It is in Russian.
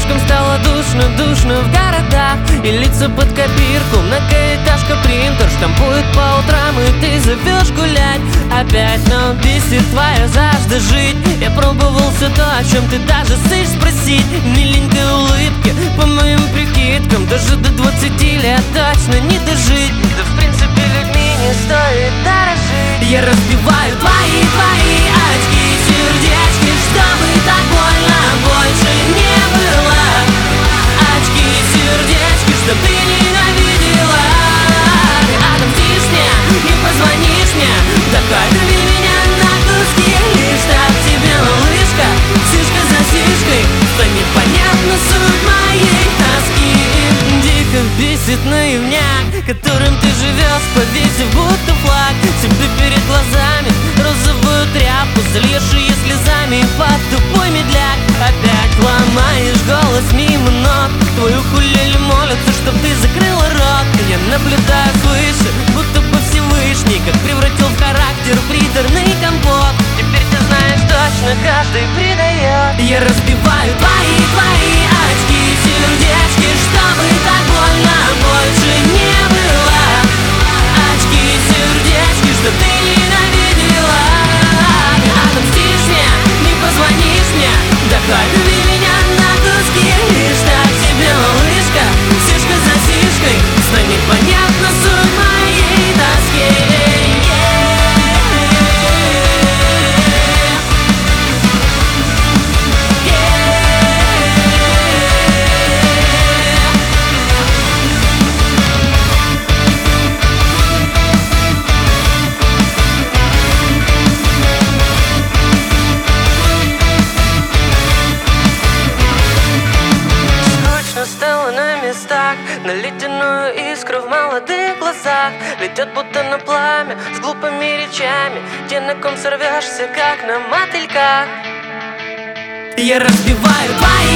Слишком стало душно в городах, и лица под копирку, многоэтажка, принтер штампует по утрам, и ты зовешь гулять опять. Но бесит твоя жажда жить. Я пробовал все то, о чем ты даже слышишь спросить. Миленькой улыбки, по моим прикидкам, даже до 20 лет точно не дожить. Да в принципе людьми не стоит дорожить. Я разбиваю твои очки, сердечки, чтобы так больно больше не было. Очки, сердечки, чтоб ты ненавидела. Ты отомстишь мне, не позвонишь мне, такой рви меня на куски. Лишь так тебе, малышка, сишка за сишкой, станет понятна суть моей тоски. Дико бесит наивняк, которым ты живешь, повесив будто флаг себе перед глазами. Розовую тряпку зальешь ее слезами, под тупой медляк опять ломаешь голос мимо ног. Твою укулеле молятся, чтоб ты закрыла рот. Я наблюдаю свыше, будто бы Всевышний как превратил в характер приторный компот. Теперь ты знаешь точно, каждый предает. Я разбиваю твои очки, сердечки, чтобы так больно больше не было. Очки, сердечки, чтоб ты ненавидела. Ты отомстишь мне, не позвонишь мне, давай рви меня на куски. Лишь так тебе, малышка, сишка за сишкой, станет понятна суть моей тоски. Стало на местах, на ледяную искру в молодых глазах. Летят будто на пламя с глупыми речами, те, на ком сорвешься, как на мотыльках. Я разбиваю твои